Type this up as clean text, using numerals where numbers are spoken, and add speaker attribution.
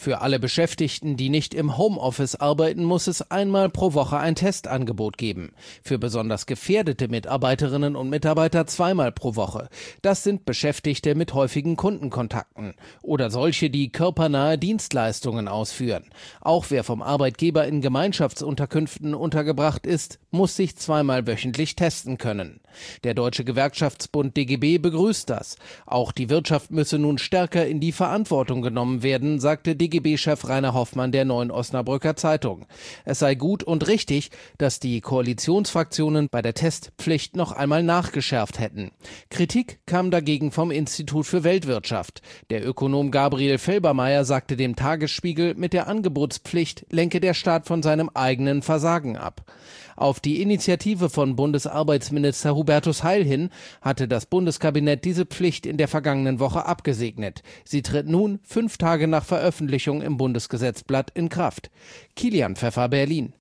Speaker 1: Für alle Beschäftigten, die nicht im Homeoffice arbeiten, muss es einmal pro Woche ein Testangebot geben. Für besonders gefährdete Mitarbeiterinnen und Mitarbeiter zweimal pro Woche. Das sind Beschäftigte mit häufigen Kundenkontakten oder solche, die körpernahe Dienstleistungen ausführen. Auch wer vom Arbeitgeber in Gemeinschaftsunterkünften untergebracht ist, muss sich zweimal wöchentlich testen können. Der Deutsche Gewerkschaftsbund DGB begrüßt das. Auch die Wirtschaft müsse nun stärker in die Verantwortung genommen werden, sagte DGB-Chef Rainer Hoffmann der Neuen Osnabrücker Zeitung. Es sei gut und richtig, dass die Koalitionsfraktionen bei der Testpflicht noch einmal nachgeschärft hätten. Kritik kam dagegen vom Institut für Weltwirtschaft. Der Ökonom Gabriel Felbermayr sagte dem Tagesspiegel, mit der Angebotspflicht lenke der Staat von seinem eigenen Versagen ab. Auf die Initiative von Bundesarbeitsminister Hubertus Heil hin hatte das Bundeskabinett diese Pflicht in der vergangenen Woche abgesegnet. Sie tritt nun 5 Tage nach Veröffentlichung im Bundesgesetzblatt in Kraft. Kilian Pfeffer, Berlin.